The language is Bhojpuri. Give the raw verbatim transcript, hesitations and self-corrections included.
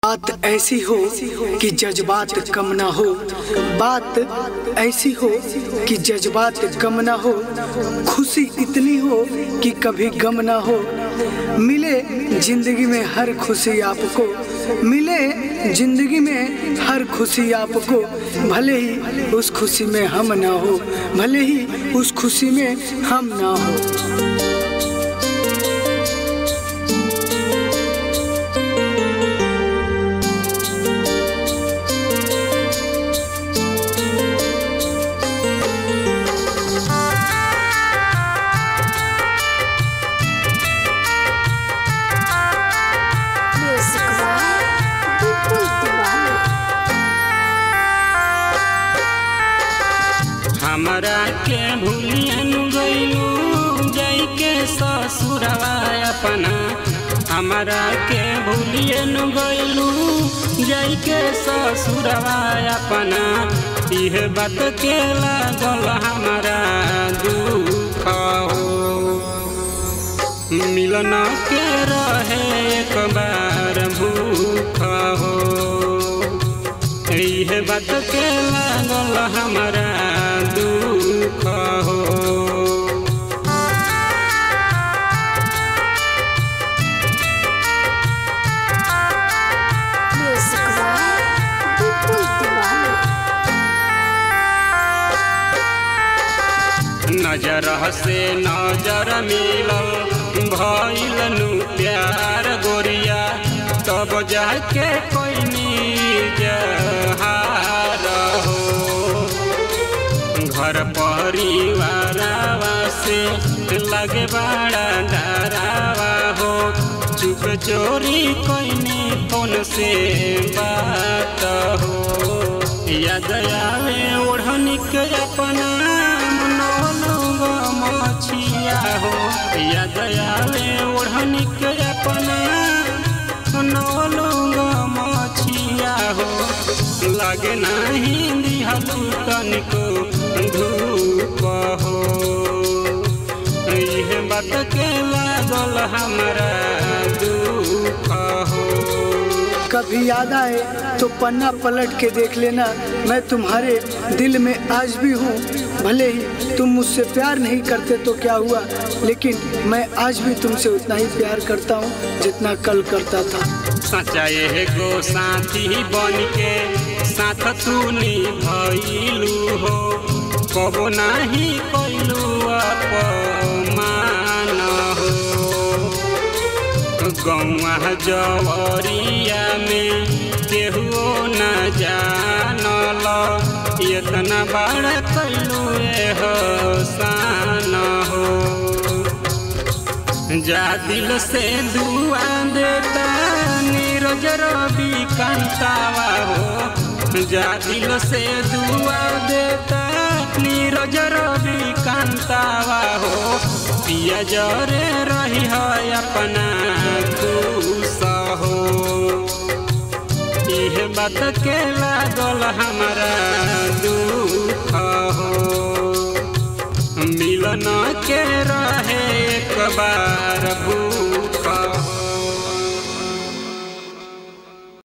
बात ऐसी हो कि जज्बात कम ना हो, बात ऐसी हो कि जज्बात कम ना हो, खुशी इतनी हो कि कभी गम ना हो। मिले जिंदगी में हर खुशी आपको, मिले जिंदगी में हर खुशी आपको, भले ही उस खुशी में हम ना हो, भले ही उस खुशी में हम ना हो। हमरा के भूलियन गइलू जाई के ससुरवा अपना, हमरा के भूलियन गइलू जाई के ससुरवा अपना। इह बात के लागल हमरा दुख हो, मिलन के रहे एक बार भूख हो। इह बात के लागल हमरा दुख हो। नजर से नजर मिलल भइल नु प्यार गोरिया, तब जाके कोई जहार हो। घर परिवारवा से लगे बड़ा डरावा हो, चुप चोरी कोई फोन से बात हो। याद आवे ओढ़नी के अपना मछिया हो, याद आवे ओढ़नी के अपना नौलंग मछिया हो। लगे नहीं दिहलू तनिको धूप हो, इह बात के लागल हमरा दुख हो। कभी याद आए तो पन्ना पलट के देख लेना, मैं तुम्हारे दिल में आज भी हूँ। भले ही तुम मुझसे प्यार नहीं करते तो क्या हुआ, लेकिन मैं आज भी तुमसे उतना ही प्यार करता हूँ जितना कल करता था। सच्चा एगो साथी बन के साथ तू निभइलू हो, कबो नाही कइलू अपमान हो। गौआ जवरिया में केहू न जानल, इतना बड़ा कइलू एहसान हो। जा दिल से दुआ देता नीरज रवि कांतावा हो, जा दिल से दुआ देता नीरज रवि कांतावा हो। पिया जरे रही है अपना खुश हो, इह बात के लागल हमरा दुख हो। मिलन के रहे एक बार भूख